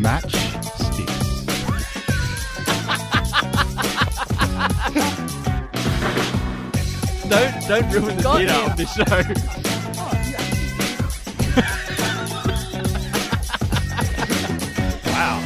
Match Sticks. Don't ruin the theatre of this show. Wow.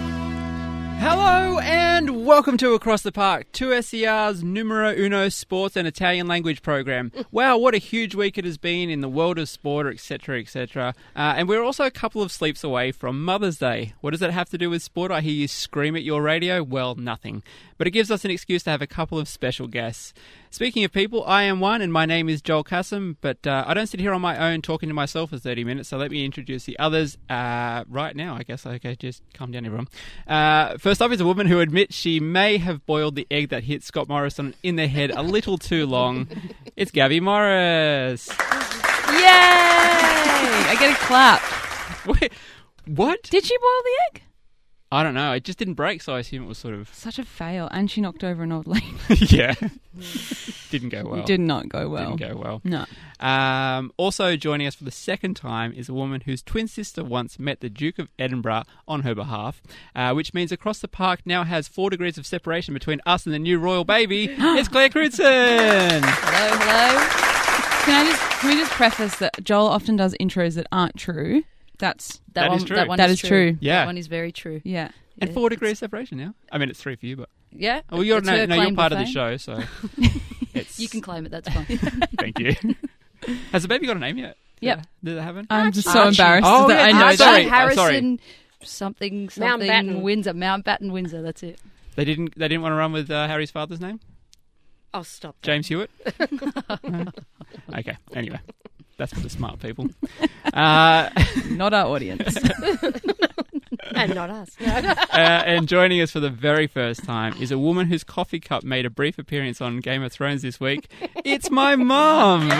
Hello and welcome to Across the Park, 2SER's numero uno sports and Italian language program. Wow, what a huge week it has been in the world of sport, etc., etc. And we're also a couple of sleeps away from Mother's Day. What does that have to do with sport? I hear you scream at your radio. Well, nothing. But it gives us an excuse to have a couple of special guests. Speaking of people, I am one, and my name is Joel Kassam, but I don't sit here on my own talking to myself for 30 minutes, so let me introduce the others right now, I guess. Okay, just calm down, everyone. First up is a woman who admits she may have boiled the egg that hit Scott Morrison in the head a little too long. It's Gabby Morris. Yay! I get a clap. Wait, what? Did she boil the egg? I don't know. It just didn't break, so I assume it was sort of... Such a fail. And she knocked over an old lady. Yeah. Didn't go well. Did not go well. Didn't go well. No. Also joining us for the second time is a woman whose twin sister once met the Duke of Edinburgh on her behalf, which means Across the Park now has 4 degrees of separation between us and the new royal baby. It's Claire Crutzen. Hello. Can we just preface that Joel often does intros that aren't true? That is true. That is true. Yeah. That one is very true. Yeah. And 4 degrees separation now. I mean, it's 3 for you, but... Yeah. Well, you're it's her claim part to of the fame. show, so... It's... You can claim it, that's fine. Thank you. Has the baby got a name yet? Yep. Did it have one? I'm just so Archie. embarrassed Oh, that yeah, I know Archie. that. Sorry. Harrison, something, Mountbatten. Windsor. Mountbatten, Windsor, that's it. They didn't want to run with Harry's father's name? Oh, stop that. James Hewitt? No? Okay, anyway. That's for the smart people. Not our audience. And not us. And joining us for the very first time is a woman whose coffee cup made a brief appearance on Game of Thrones this week. It's my mum!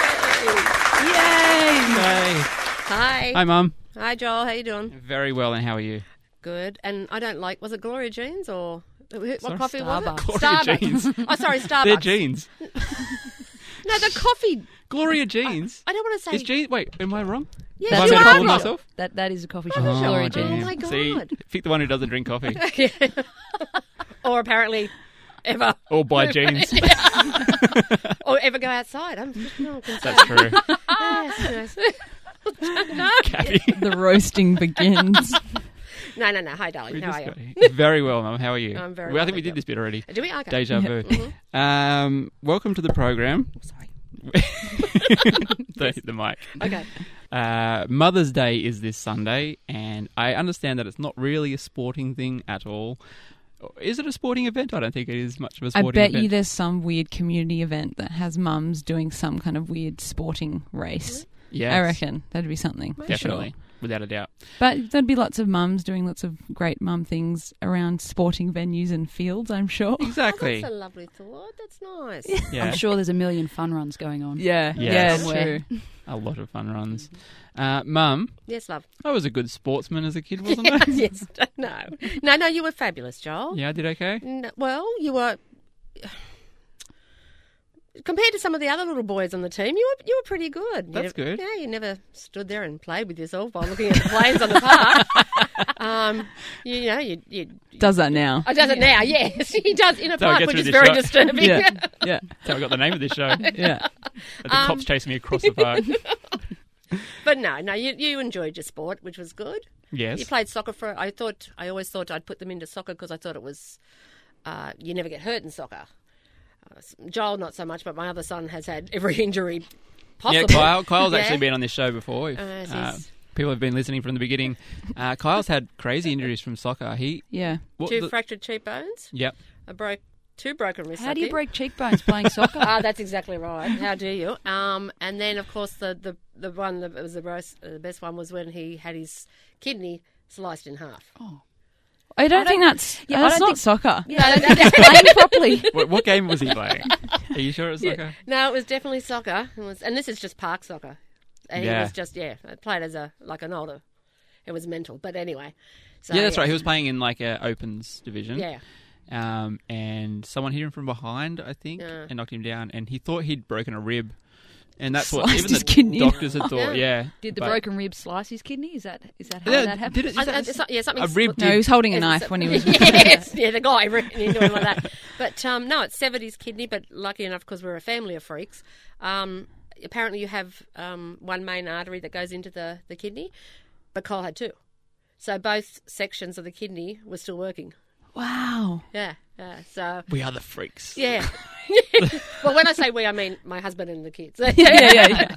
Yay! Hi. Hi, Mum. Hi, Joel. How you doing? Very well, and how are you? Good. And I don't like... Was it Gloria Jeans or... What Sorry? coffee was it? Starbucks. Gloria Jeans. Oh, sorry, Starbucks. They're jeans. No, the coffee... Gloria Jeans? I don't want to say... Is jeans... Wait, am I wrong? Yes, Have I you made a are fool of wrong. myself? That is a coffee shop. Oh, Gloria oh Jeans. my God. See, pick the one who doesn't drink coffee. Or ever. Or buy jeans. Or ever go outside. I'm concerned. That's true. Yes. No. Gabby. The roasting begins. No. Hi, darling. How are you? Very well, Mum. How are you? I'm very well. I well, think we thank did you. this bit already. Do we? Okay. Deja vu. Mhm. Welcome to the program. Sorry. Don't hit the mic. Okay. Mother's Day is this Sunday, and I understand that it's not really a sporting thing at all. Is it a sporting event? I don't think it is much of a I sporting bet event. you there's some weird community event that has mums doing some kind of weird sporting race. Yes, I reckon that'd be something. for definitely, sure. without a doubt. But there'd be lots of mums doing lots of great mum things around sporting venues and fields, I'm sure. Exactly. That's a lovely thought. That's nice. Yeah, I'm sure there's a million fun runs going on. Yeah, Yes. yeah, Somewhere. true. a lot of fun runs. Mum, Yes, love. I was a good sportsman as a kid, wasn't I? Yes. No, you were fabulous, Joel. Yeah, I did okay. No, well, you were... Compared to some of the other little boys on the team, you were pretty good. That's good. Yeah, you never stood there and played with yourself while looking at the planes on the park. You Does that now? does it now, yes. He does in a So I park, get which through is this very shot. disturbing. Yeah, yeah, That's how I got the name of this show. yeah. The cops chasing me across the park. But no, you enjoyed your sport, which was good. Yes. You played soccer I always thought I'd put them into soccer because I thought it was, you never get hurt in soccer. Joel, not so much, but my other son has had every injury possible. Yeah, Kyle's Yeah. actually been on this show before. Yes. People have been listening from the beginning. Kyle's had crazy injuries from soccer. Yeah. Two fractured cheekbones, Yep. two broken wrists. How do I you think. break cheekbones playing soccer? That's exactly right. How do you? And then, of course, the one that was the best one was when he had his kidney sliced in half. I don't think that's not soccer. Yeah, Playing properly. What game was he playing? Are you sure it was soccer? no, it was definitely soccer. And this is just park soccer. And Yeah. he was just played as an older. It was mental, but anyway. So, Yeah, that's right. He was playing in like a Opens division. Yeah. And someone hit him from behind, I think, Yeah. and knocked him down. And he thought he'd broken a rib. And that's what Sliced even his the kidney. doctors had thought. Yeah. Did the But- broken rib slice his kidney? Is that how Yeah, that happened? did it? Something. A rib No, he was holding a knife when he was. Yes, yeah, the guy ran into him like that. But no, it severed his kidney. But lucky enough, because we're a family of freaks, apparently you have one main artery that goes into the kidney, but Kyle had two. So both sections of the kidney were still working. Wow. Yeah. So We are the freaks. yeah. Well, when I say we, I mean my husband and the kids. Yeah.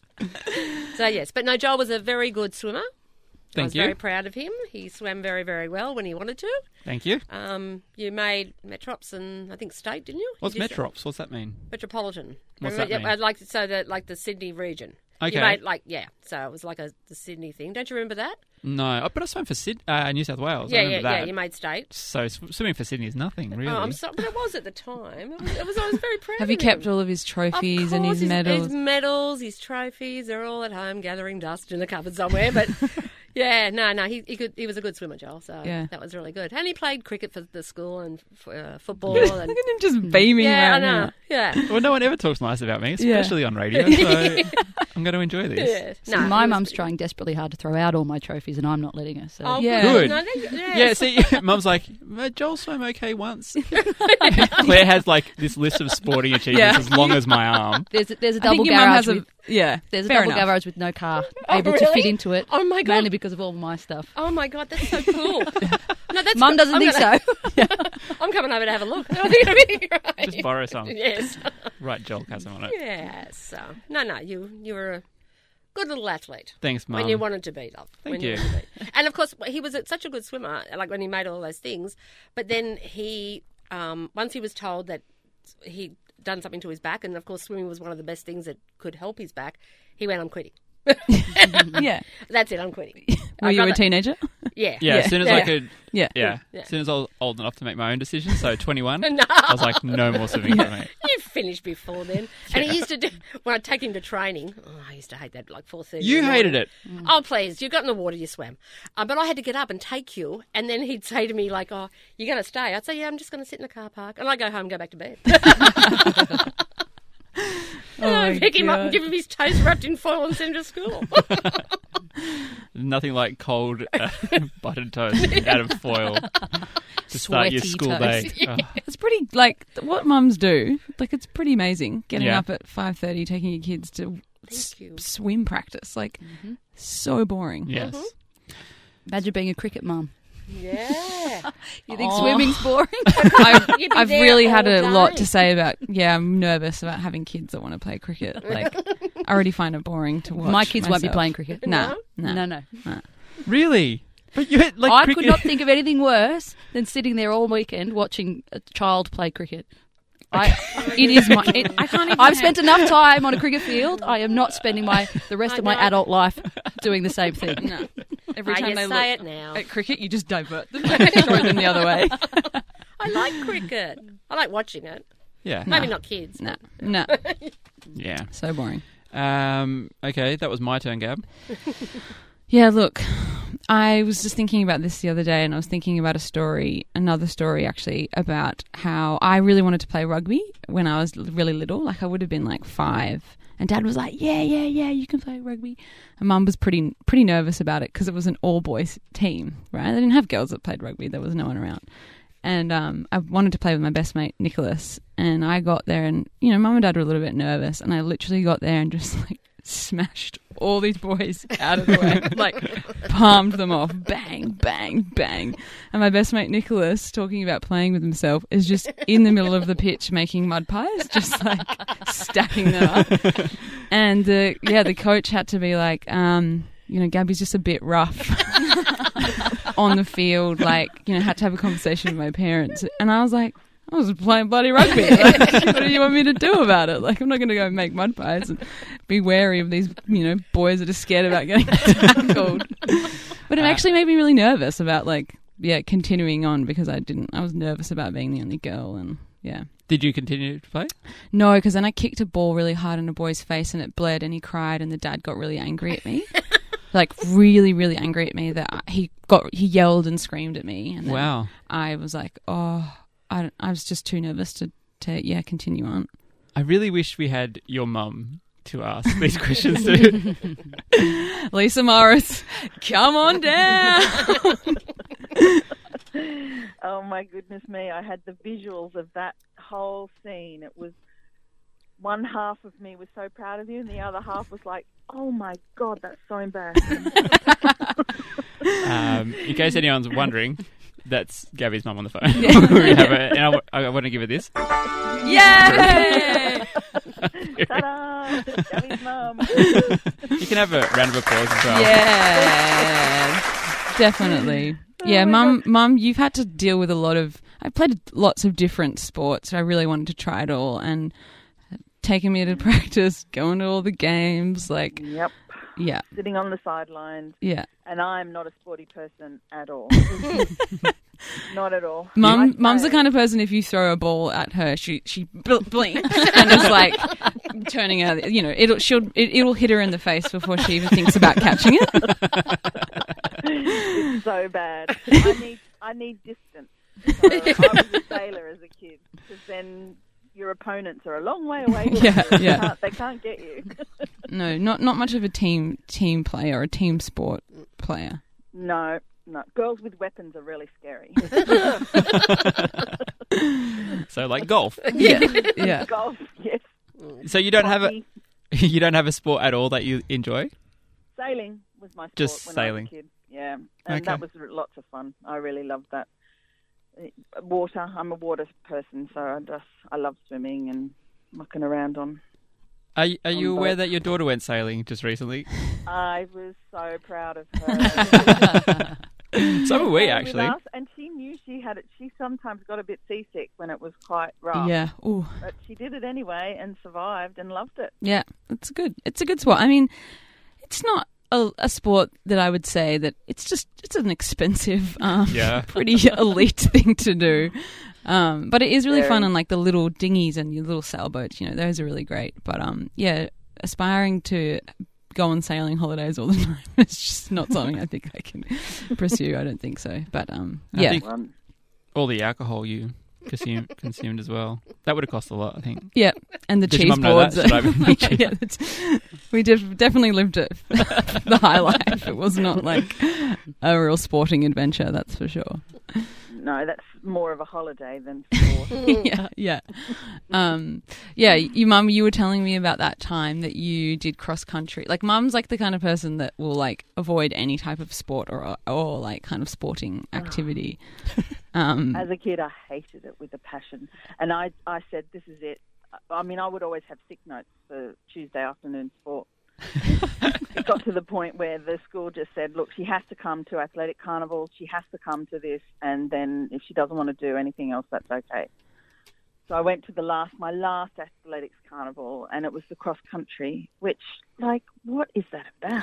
So yes, but no, Joel was a very good swimmer. I Thank was you. very proud of him. He swam very, very well when he wanted to. Thank you. You made Metrops and I think State, didn't you? What's You did Metrops? What's that mean? Metropolitan. What's Remember? that mean? Like the Sydney region. Okay. You made so it was like the Sydney thing. Don't you remember that? No, but I swam for New South Wales. I Yeah, remember that. You made State. So swimming for Sydney is nothing, really. Oh, I'm sorry, but it was at the time. I was very proud. Have of you him. kept all of his trophies Of and course, his medals? His medals, his trophies, they're all at home gathering dust in a cupboard somewhere. But yeah, no, he was a good swimmer, Joel. So Yeah. that was really good. And he played cricket for the school and football. Look And at him just beaming yeah, I right know. now. Yeah. Well, no one ever talks nice about me, Yeah. especially on radio. So I'm going to enjoy this. Yeah. So No, my he was mum's pretty- trying desperately hard to throw out all my trophies, and I'm not letting her. So Oh, Yeah. Good. No, Yeah, see, Mum's like, Joel swam okay once. Claire has like this list of sporting achievements Yeah. as long as my arm. there's a I double think your mum garage. has With, there's a fair double enough. garage with no car Oh, able to really? fit into it. Oh my god. Mainly because of all my stuff. Oh my god, that's so cool. No, that's Mum doesn't think so. I'm coming over to have a look. I think it'll be great. Just borrow some. Yes. Write Joel Chasm on it. Yes. So no, you were a good little athlete. Thanks, Mum. When you wanted to be, love. Thank when you. wanted to be. And of course, he was such a good swimmer, like when he made all those things. But then he, once he was told that he'd done something to his back, and of course, swimming was one of the best things that could help his back, he went, I'm quitting. Yeah. That's it, I'm quitting. Were I'd you a rather- teenager? Yeah. Yeah, as soon as I Yeah. could. Yeah. Yeah. Yeah. As soon as I was old enough to make my own decision, so 21, No. I was like, no more swimming for me. You finished before then. And he used to do, when I'd take him to training, I used to hate that, like 4:30. You in the hated morning. it. Oh, please, you got in the water, you swam. But I had to get up and take you, and then he'd say to me, like, oh, you're going to stay? I'd say, yeah, I'm just going to sit in the car park. And I'd go home and go back to bed. And my I'd pick him up and God. give him his toast wrapped in foil and send him to school. Nothing like cold buttered toast out of foil to start your Sweaty school toast. day. Oh. It's pretty, like, what mums do, like, it's pretty amazing. Getting Yeah. up at 5:30, taking your kids to Thank you. swim practice. Like, so boring. Yes. Imagine being a cricket mum. Yeah. You think Aw. swimming's boring? You'd be I've there really all had a lot day. to say about, I'm nervous about having kids that want to play cricket. Like, I already find it boring to watch. My kids won't be myself. playing cricket. Nah, No. Really? But you had, like, I cricket. could not think of anything worse than sitting there all weekend watching a child play cricket. It is my. I can't even I've spent enough time on a cricket field. I am not spending the rest I of my know. adult life doing the same thing. No. Every Ah, time you they say look it now. at cricket, you just divert them, throw them the other way. I like cricket. I like watching it. Yeah. Maybe not kids. No, no, Yeah. so boring. Okay, that was my turn, Gab. Yeah, look, I was just thinking about this the other day, and I was thinking about another story actually, about how I really wanted to play rugby when I was really little. Like, I would have been like 5, and Dad was like, yeah, you can play rugby. And Mum was pretty nervous about it because it was an all-boys team, right? They didn't have girls that played rugby. There was no one around. And I wanted to play with my best mate, Nicholas, and I got there, and, Mum and Dad were a little bit nervous, and I literally got there and just, like, smashed all these boys out of the way, like, palmed them off, bang, bang, bang. And my best mate Nicholas, talking about playing with himself, is just in the middle of the pitch making mud pies, just like stacking them up. And the coach had to be like, Gabby's just a bit rough on the field, like, had to have a conversation with my parents. And I was like, I was playing bloody rugby. Like, what do you want me to do about it? Like, I'm not going to go make mud pies and be wary of these, boys that are scared about getting tackled. But it actually made me really nervous about, continuing on, because I was nervous about being the only girl, and yeah. Did you continue to play? No, because then I kicked a ball really hard in a boy's face and it bled, and he cried, and the dad got really angry at me. Like, really, really angry at me, that he yelled and screamed at me. And then Wow. I was like, I was just too nervous to continue on. I really wish we had your mum to ask these questions to. Lisa Morris, come on down. Oh my goodness me, I had the visuals of that whole scene. It was one half of me was so proud of you and the other half was like, oh my God, that's so embarrassing. In case anyone's wondering, that's Gabby's mum on the phone. Yeah. We have her, and I want to give her this. Yay! Ta-da! Gabby's mum. You can have a round of applause as well. Yeah, definitely. Yeah, mum, you've had to deal with a lot of... I played lots of different sports. I really wanted to try it all, and taking me to practice, going to all the games, like... Yep. Yeah. Sitting on the sidelines. Yeah. And I'm not a sporty person at all. Not at all. Mum's the kind of person, if you throw a ball at her, she blinks and is like turning out. You know, it'll hit her in the face before she even thinks about catching it. It's so bad. I need distance. So I was a sailor as a kid, because then your opponents are a long way away from you. Yeah. They can't get you. No, not much of a team player or a team sport player. No. Girls with weapons are really scary. So, like golf. Yeah. Golf, yes. So you don't have Hockey. you don't have a sport at all that you enjoy? Sailing was my sport Just when sailing. I was a kid. Yeah, and Okay. that was lots of fun. I really loved that. Water. I'm a water person, so I love swimming and mucking around on. Are you aware both. that your daughter went sailing just recently? I was so proud of her. So were we, Sailing with actually. us, and she knew she had it. She sometimes got a bit seasick when it was quite rough. Yeah. Ooh. But she did it anyway and survived and loved it. Yeah. It's good. It's a good sport. I mean, it's not a sport that I would say that it's an expensive, Yeah. pretty elite thing to do. But it is really fun Very. on like the little dinghies and your little sailboats. You know, those are really great. But yeah, aspiring to go on sailing holidays all the time is just not something I think I can pursue. I don't think so. But yeah, think all the alcohol you consumed as well. That would have cost a lot, I think. yeah, and the Did your cheese mum know boards. that? Should I have been cheap? Yeah, we definitely lived it the high life. It was not like a real sporting adventure, that's for sure. No, that's more of a holiday than sport. Yeah. Yeah, Mum, you were telling me about that time that you did cross country. Like, Mum's like the kind of person that will like avoid any type of sport or like kind of sporting activity. As a kid, I hated it with a passion. And I said, this is it. I mean, I would always have sick notes for Tuesday afternoon sport. It got to the point where the school just said, look, she has to come to athletic carnivals, she has to come to this, and then if she doesn't want to do anything else, that's okay. So I went to my last athletics carnival, and it was the cross country, which, like, what is that about?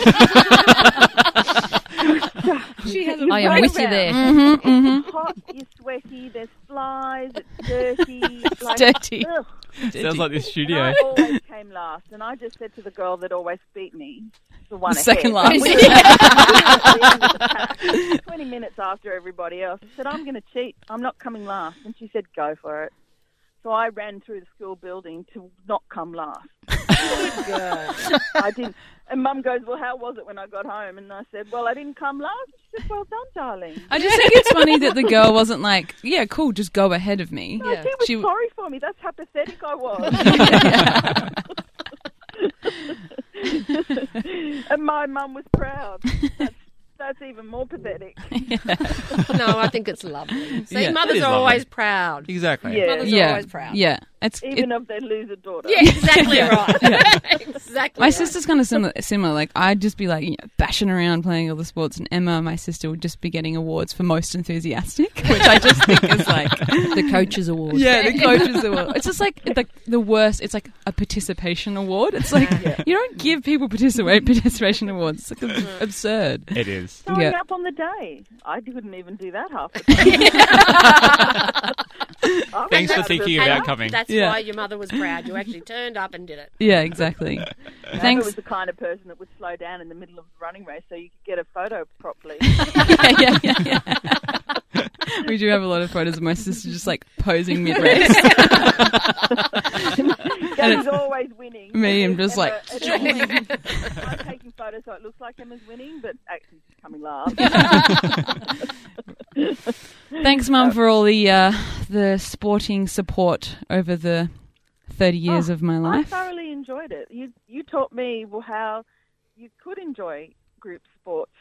I am with you there. It's hot, you're sweaty, there's flies, it's dirty. Like, dirty. ugh. Sounds like this studio. And I always came last, and I just said to the girl that always beat me, the one Second ahead, last. 20 minutes after everybody else, I said, I'm going to cheat. I'm not coming last. And she said, go for it. So I ran through the school building to not come last. I didn't. And Mum goes, well, how was it when I got home? And I said, well, I didn't come last. She said, well done, darling. I just think it's funny that the girl wasn't like, yeah, cool, just go ahead of me. No, she was sorry for me. That's how pathetic I was. And my mum was proud. That's even more pathetic. No, I think it's lovely. See, Yeah, it mothers is are lovely. always proud. Exactly. Yeah. Mothers are always proud. Yeah. Even of their loser daughter. Yeah, exactly right. Exactly. My right. sister's kind of similar. Like, I'd just be like, bashing around playing all the sports, and Emma, my sister, would just be getting awards for most enthusiastic, which I just think is like The coaches award. yeah, the coaches award. It's just like the worst. It's like a participation award. It's like you don't give people participation awards. It's like absurd. It is. Showing Yeah. up on the day. I couldn't even do that half the time. Thanks for thinking about coming. That's Yeah. why your mother was proud. You actually turned up and did it. Yeah, exactly. Emma Thanks. was the kind of person that would slow down in the middle of the running race so you could get a photo properly. yeah. We do have a lot of photos of my sister just like posing mid-race. Gabby's always winning. Me, I'm just Emma, like, I'm taking photos so it looks like Emma's winning, but actually she's coming last. thanks, Mum, for all the sporting support over the 30 years of my I life. thoroughly enjoyed it. You taught me how you could enjoy group sports.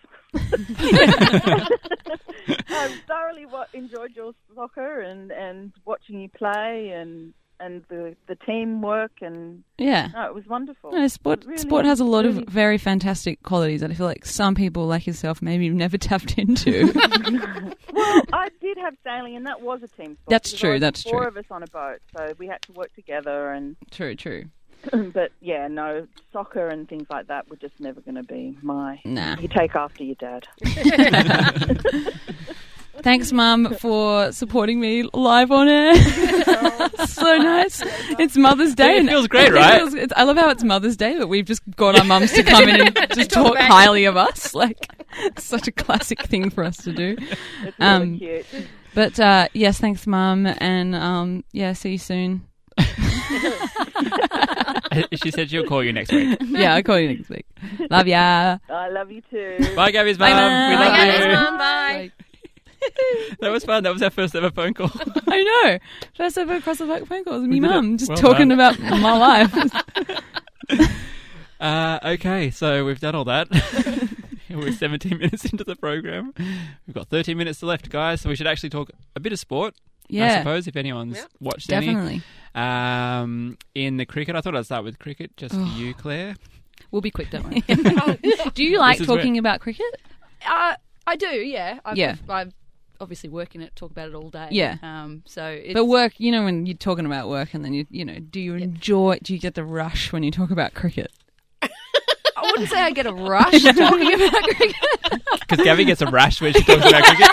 I thoroughly enjoyed your soccer and watching you play and the teamwork and Yeah. no, it was wonderful. No, sport Really, has a lot really- of very fantastic qualities that I feel like some people like yourself maybe have never tapped into. Well, I did have sailing, and that was a team sport. That's because true, I was that's four true. of us on a boat, so we had to work together. And True. but yeah, no, soccer and things like that were just never going to be my. Nah. You take after your dad. Thanks, Mum, for supporting me live on air. So nice. It's Mother's Day. It and feels great, right? I love how it's Mother's Day, but we've just got our mums to come in and just talk highly of us. Like, it's such a classic thing for us to do. It's really cute. But yes, thanks, Mum, and yeah, see you soon. She said she'll call you next week. Yeah, I'll call you next week. Love ya. I love you too. Bye, Gabby's Bye, mum. Mum. We Bye, love Gabby's you. mum. Bye. That was fun. That was our first ever phone call. I know. First ever across the phone call was me We did it. mum just Well talking done. about my life. Okay, so we've done all that. We're 17 minutes into the program. We've got 13 minutes left, guys, so we should actually talk a bit of sport, I Yeah, suppose, if anyone's Yep. watched definitely. any. In the cricket, I thought I'd start with cricket just for you, Claire. We'll be quick, don't worry. Do you like This is talking about cricket? I do, yeah. Yeah. I obviously work in it, talk about it all day. Yeah. So it's, But work, you know, when you're talking about work, and then you know, do you get the rush when you talk about cricket? I wouldn't say I get a rush talking about cricket. Because Gabby gets a rash when she talks about cricket.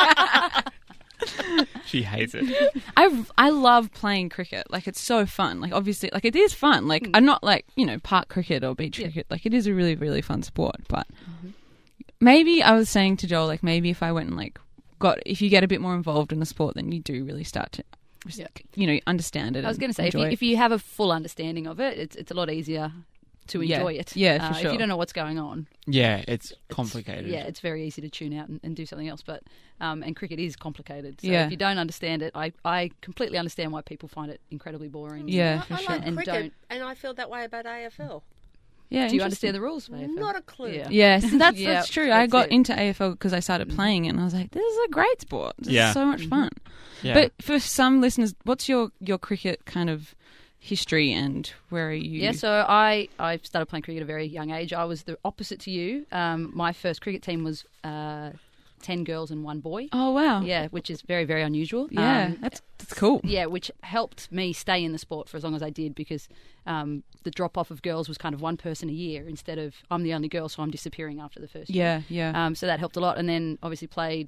She hates it. I love playing cricket. Like, it's so fun. Like, obviously, like, it is fun. Like, I'm not like, you know, park cricket or beach cricket. Like, it is a really, really fun sport. But maybe I was saying to Joel, like, maybe if I went and like if you get a bit more involved in the sport, then you do really start to, you know, understand it. I was going to say, if you have a full understanding of it, it's a lot easier to enjoy it. Yeah, for sure. If you don't know what's going on, Yeah, it's complicated. it's very easy to tune out and do something else. But and cricket is complicated. So Yeah. if you don't understand it, I completely understand why people find it incredibly boring. Yeah, I for like sure. And cricket, don't- and I feel that way about AFL. Yeah, Do you understand the rules? of AFL? Not a clue. Yeah. Yes, that's Yeah, true. I that's got it. into AFL because I started playing it, and I was like, "This is a great sport. This Yeah. is so much fun." Yeah. But for some listeners, what's your cricket kind of history, and where are you? Yeah, so I started playing cricket at a very young age. I was the opposite to you. My first cricket team was 10 girls and 1 boy. Oh wow. Yeah, which is very, very unusual. Yeah, that's cool. Yeah, which helped me stay in the sport for as long as I did, because the drop-off of girls was kind of one person a year instead of I'm the only girl, so I'm disappearing after the first year. Yeah. So that helped a lot. And then obviously played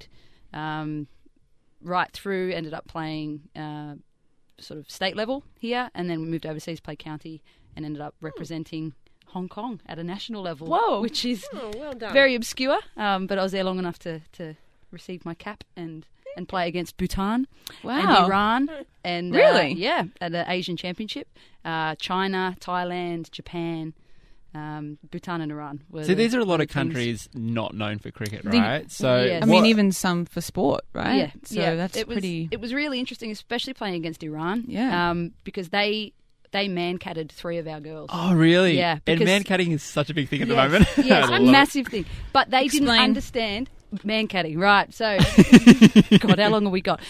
right through, ended up playing sort of state level here, and then we moved overseas, played county, and ended up representing Hong Kong at a national level. Whoa. Which is Oh, well done. very obscure, but I was there long enough to receive my cap and play against Bhutan Wow. and Iran. And Really? yeah, at the Asian Championship. China, Thailand, Japan, Bhutan and Iran. See, these are a lot of teams. countries not known for cricket, The- right? So, Yes. I mean, even some for sport, right? Yeah, So that's it was, pretty. It was really interesting, especially playing against Iran. Yeah. Because they man-catted 3 of our girls. Oh, really? Yeah, And because- man-catting is such a big thing at the Yes, moment. yes, I a love it. massive thing. But they didn't Explain. understand man-catting, right? So, God, how long have we got?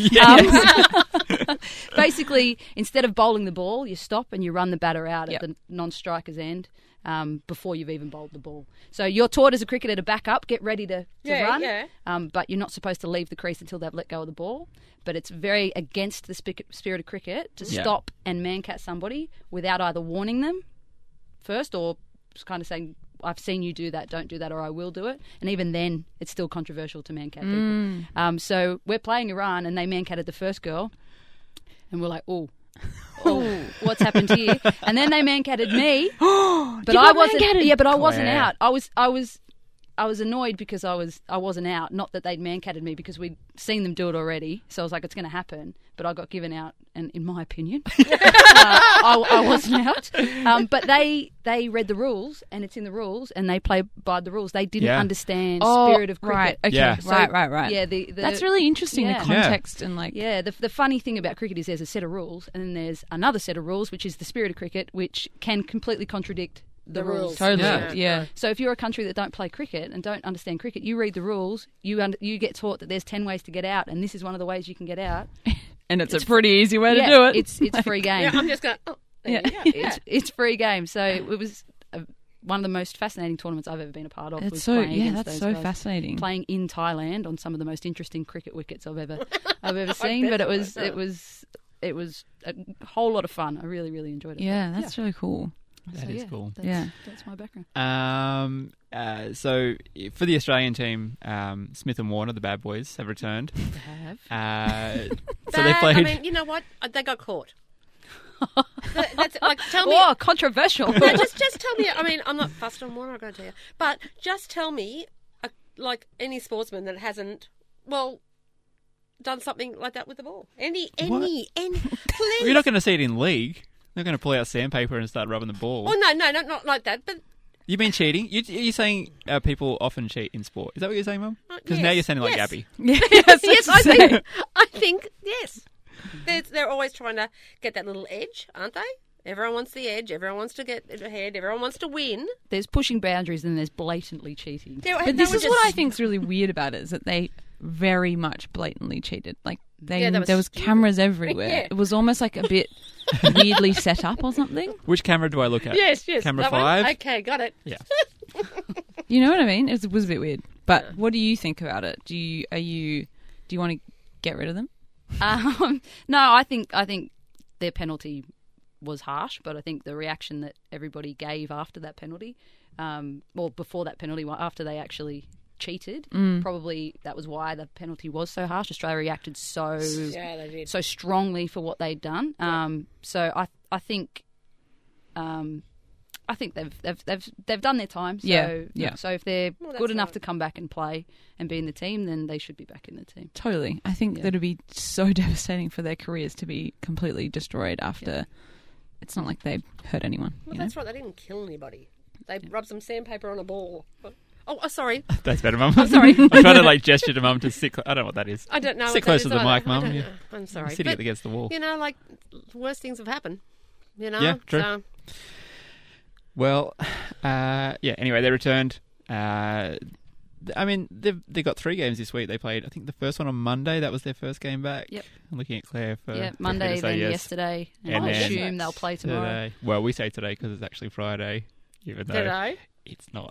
Basically, instead of bowling the ball, you stop and you run the batter out Yep. at the non-striker's end before you've even bowled the ball. So you're taught as a cricketer to back up, get ready to run, but you're not supposed to leave the crease until they've let go of the ball. But it's very against the spirit of cricket to Yeah. stop and man-cat somebody without either warning them first or just kind of saying, I've seen you do that, don't do that, or I will do it. And even then, it's still controversial to man-cat people. So we're playing Iran, and they man-catted the first girl, and we're like, oh, what's happened here? And then they man-catted me, but You I got wasn't. man-catted? Yeah, but I wasn't Claire. out. I was I was annoyed because I wasn't out. Not that they'd man-catted me, because we'd seen them do it already. So I was like, it's going to happen. But I got given out, and in my opinion, I wasn't out. But they read the rules, and it's in the rules, and they play by the rules. They didn't understand spirit of cricket. Right. Okay. Yeah. So, right. Yeah, that's really interesting. Yeah. The context and the funny thing about cricket is there's a set of rules, and then there's another set of rules, which is the spirit of cricket, which can completely contradict the rules. Totally. Yeah. So if you're a country that don't play cricket and don't understand cricket, you read the rules, you get taught that there's 10 ways to get out, and this is one of the ways you can get out. And it's a pretty easy way to do it. It's free game. Yeah, I'm just going, It's free game. So it was one of the most fascinating tournaments I've ever been a part of. It's playing against that's those so guys. fascinating. Playing in Thailand on some of the most interesting cricket wickets I've ever seen. But it was a whole lot of fun. I really, really enjoyed it. Yeah, that's really cool. That is cool. That's my background. So for the Australian team, Smith and Warner, the bad boys, have returned. So they played. I mean, you know what? They got caught. That's like, tell me. Oh, controversial. No, just tell me. I mean, I'm not fussed on Warner, I'm going to tell you. But just tell me, like any sportsman that hasn't, done something like that with the ball. Any, please. You're not going to see it in league. They're going to pull out sandpaper and start rubbing the ball. Oh no, not like that. But You mean cheating? You're saying people often cheat in sport. Is that what you're saying, Mum? Because now you're sounding like Gabby. Yes, I think yes. They're always trying to get that little edge, aren't they? Everyone wants the edge. Everyone wants to get ahead. Everyone wants to win. There's pushing boundaries and there's blatantly cheating. But this is what I think is really weird about it, is that they very much blatantly cheated. Like there was cameras everywhere. Yeah. It was almost like a bit weirdly set up or something. Which camera do I look at? Yes. Camera that one? 5? Okay, got it. Yeah. You know what I mean? It was a bit weird. But what do you think about it? Do you want to get rid of them? No, I think their penalty was harsh, but I think the reaction that everybody gave after that penalty, or before that penalty, after they actually cheated, probably that was why the penalty was so harsh. Australia reacted so they did. so strongly for what they'd done. So I think they've done their time. So, yeah. So if they're that's good enough right. to come back and play and be in the team, then they should be back in the team. Totally. I think that would be so devastating for their careers to be completely destroyed after. Yeah. It's not like they hurt anyone. Well, that's right. They didn't kill anybody. They rubbed some sandpaper on a ball. Oh, sorry. That's better, Mum. I'm sorry. I'm trying to gesture to Mum to sit. I don't know what that is. I don't know. Sit what that closer is to the either. mic, Mum. Yeah. I'm sorry. Sitting But, against the wall. Worse things have happened. Yeah, true. So, Well, anyway, they returned. I mean, they got 3 games this week. They played, I think, the first one on Monday. That was their first game back. Yep. I'm looking at Claire for Monday, to say then yes. yesterday, and And I then assume they'll play tomorrow. Today. Well, we say today because it's actually Friday, even though today. it's not.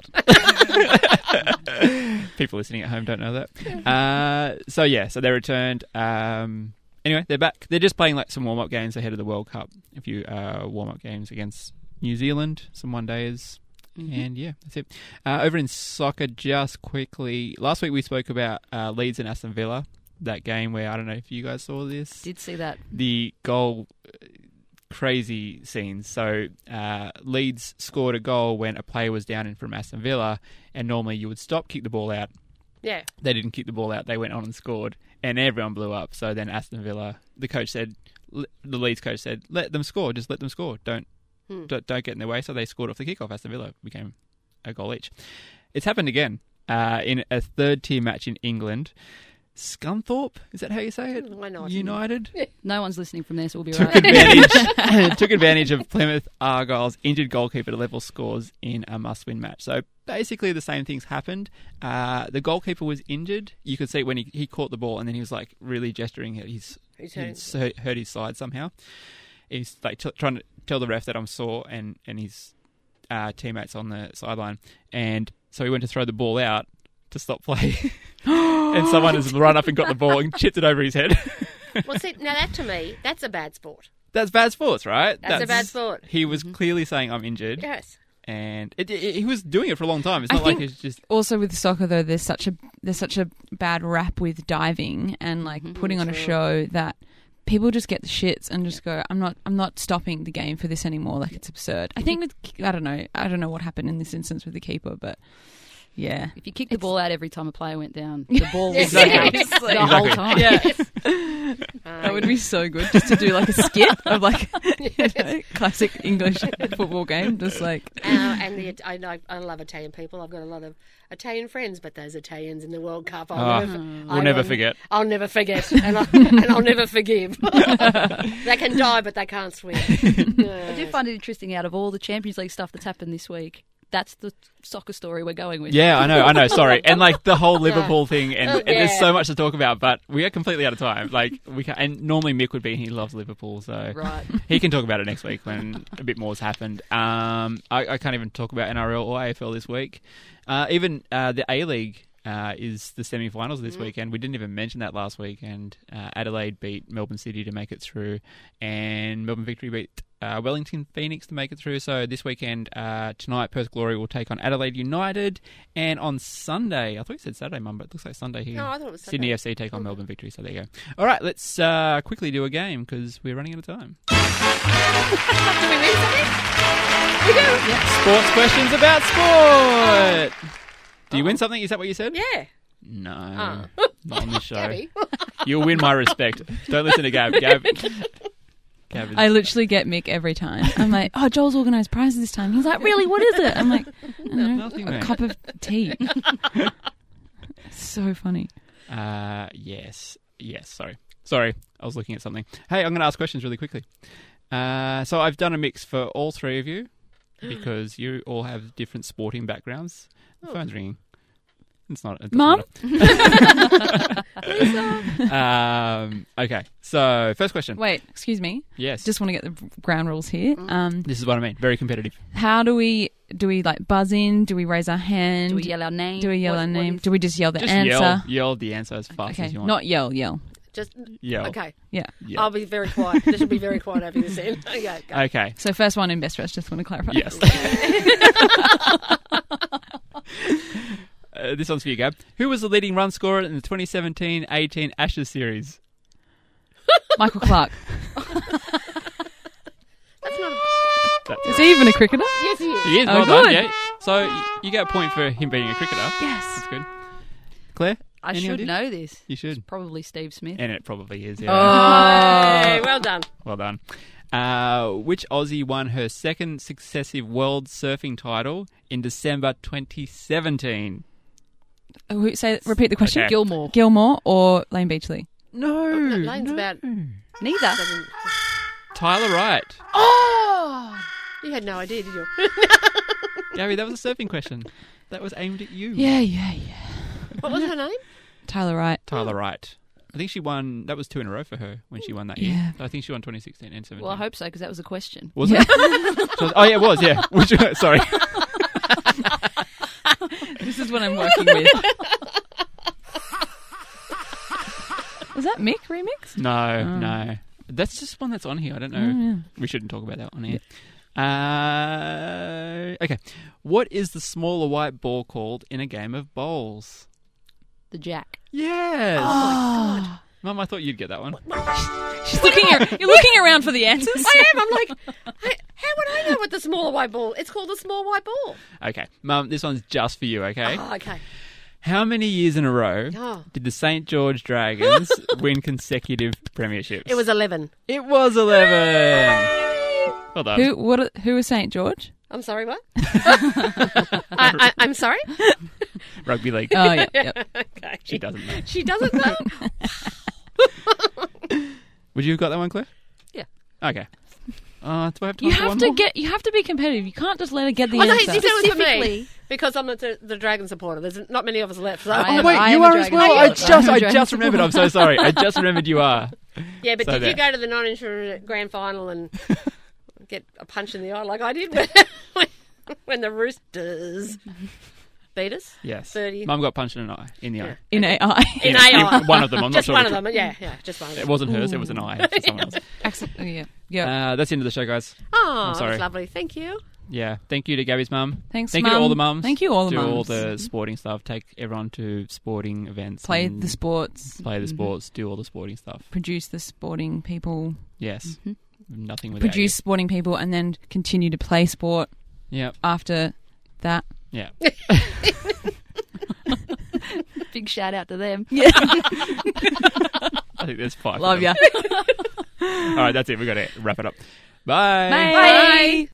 People listening at home don't know that. So they returned. Anyway, they're back. They're just playing like some warm-up games ahead of the World Cup. A few warm-up games against New Zealand, some one-dayers. And that's it. Over in soccer, just quickly, last week we spoke about Leeds and Aston Villa, that game where, I don't know if you guys saw this. Did see that. The goal, crazy scenes. So Leeds scored a goal when a player was down in from Aston Villa, and normally you would stop, kick the ball out. Yeah. They didn't kick the ball out. They went on and scored, and everyone blew up. So then Aston Villa, the Leeds coach said, let them score, just let them score. Don't get in their way. So they scored off the kickoff. Aston Villa became a goal each. It's happened again in a third-tier match in England. Scunthorpe, is that how you say it? I know. United? No one's listening from there, so we'll be Took right. advantage of Plymouth Argyle's injured goalkeeper to level scores in a must-win match. So basically the same things happened. The goalkeeper was injured. You could see when he caught the ball, and then he was like really gesturing at his hurt his side somehow. He's like trying to tell the ref that I'm sore, and his teammates on the sideline. And so he went to throw the ball out to stop play. And someone has run up and got the ball and chipped it over his head. Well, see, now that to me, that's a bad sport. That's bad sports, right? That's a bad sport. He was clearly saying, I'm injured. Yes. And he was doing it for a long time. It's not like it's just... Also with soccer, though, there's such a bad rap with diving and like putting on a show that people just get the shits and just go, I'm not stopping the game for this anymore. Like, it's absurd. I think I don't know what happened in this instance with the keeper, but Yeah. If you kick the ball out every time a player went down, the ball was Exactly. out the whole time. Yeah. That would be so good just to do like a skit of like classic English football game. Just like I love Italian people. I've got a lot of Italian friends, but those Italians in the World Cup, We'll never forget. I'll never forget, and I'll never forgive. They can die, but they can't swim. I do find it interesting out of all the Champions League stuff that's happened this week. That's the soccer story we're going with. Yeah, I know. Sorry, and like the whole Liverpool thing, and there's so much to talk about, but we are completely out of time. Like we can, and normally Mick would be, he loves Liverpool, so Right. he can talk about it next week when a bit more has happened. I can't even talk about NRL or AFL this week. Even the A-League is the semi-finals this weekend. We didn't even mention that last week, and Adelaide beat Melbourne City to make it through, and Melbourne Victory beat Wellington Phoenix to make it through. So this weekend, tonight, Perth Glory will take on Adelaide United, and on Sunday, I thought you said Saturday, Mum, but it looks like Sunday here. No, I thought it was Sydney Sunday. FC take on Melbourne Victory, so there you go. All right, let's quickly do a game because we're running out of time. Do we win something? We do. Sports questions about sport. Do you win something? Is that what you said? Yeah. No, not on this show. Gabby. You'll win my respect. Don't listen to Gab. Gab is- I literally get Mick every time. I'm like, oh, Joel's organised prizes this time. He's like, really? What is it? I'm like, I don't know, Nothing, a mate. cup of tea. So funny. Yes. Sorry. I was looking at something. Hey, I'm going to ask questions really quickly. So I've done a mix for all three of you because you all have different sporting backgrounds. The phone's ringing. It's not. It doesn't Mum? matter. Okay. So first question. Wait, excuse me. Yes. Just want to get the ground rules here. This is what I mean. Very competitive. How do we like buzz in? Do we raise our hand? Do we yell our name? Do we yell What- our what name? is- Do we just yell the Just answer? yell the answer as fast Okay, as you want. not yell. Just Yell. okay. Yeah. Yeah. I'll be very quiet. This will be very quiet over this end. Okay. Go. Okay. So first one in best dress. Just want to clarify. Yes. This one's for you, Gab. Who was the leading run scorer in the 2017-18 Ashes series? Michael Clark. That's not. That's Is he even a cricketer? Yes, he is. He is. Oh, Well done. good. Yeah. So you get a point for him being a cricketer. Yes. That's good. Claire? I Any should idea? know this. You should. Probably Steve Smith. And it probably is, yeah. Hey, well done. Well done. Which Aussie won her second successive world surfing title in December 2017? Repeat the question. Okay. Gilmore. Gilmore or Lane Beachley? No. Lane's about. Neither. Tyler Wright. Oh, you had no idea, did you? Gary, that was a surfing question. That was aimed at you. Yeah. What was her name? Tyler Wright. Tyler Wright. I think she won. That was 2 in a row for her when she won that year. Yeah. So I think she won 2016 and 17. Well, I hope so, because that was a question. Was it? Oh, yeah, it was. Yeah. Sorry. This is what I'm working with. Was that Mick remix? No. That's just one that's on here. I don't know. We shouldn't talk about that on here. Okay. What is the smaller white ball called in a game of bowls? The Jack. Yes. Oh. Mum, I thought you'd get that one. She's you're looking around for the answers. I am. I'm like, how would I know what the smaller white ball? It's called a small white ball. Okay. Mum, this one's just for you, okay? Oh, okay. How many years in a row Oh. did the St. George Dragons win consecutive premierships? It was 11. It was 11. Well done. Who was St. George? I'm sorry, what? I'm sorry? Rugby league. Oh, yeah. Yep. Okay. She doesn't know. She doesn't know? Would you have got that one, Claire? Yeah. Okay. Do I have time You for one have more? you have to be competitive. You can't just let her get the Oh, no, answer. this was for me. Specifically. Because I'm the Dragon supporter. There's not many of us left. So I am- Wait, I you am a are as Dragon well. I supporter. I'm a just Dragon remembered. I'm so sorry. I just remembered you are. yeah, but So did there. you go to the non-insurance grand final and get a punch in the eye like I did when the Roosters beat us? Yes. 30. Mum got punched in the eye. In AI. In AI. One of them. I'm not Just sure. one which of them. Yeah, just one of It them. wasn't hers. It was an eye. It was someone else. Yeah. That's the end of the show, guys. Oh, sorry. that's lovely. Thank you. Yeah. Thank you to Gabby's mum. Thanks, Thank you to Mum. all the mums. Thank you, all the Do all mums. the sporting stuff. Take everyone to sporting events. Play and the sports. Play the sports. Do all the sporting stuff. Produce the sporting people. Yes. Nothing without Produce sporting people and then continue to play sport you. Yep. after that. Yeah. Big shout out to them. Yeah. I think there's 5. Love of ya. them. All right, that's it. We've got to wrap it up. Bye. Bye.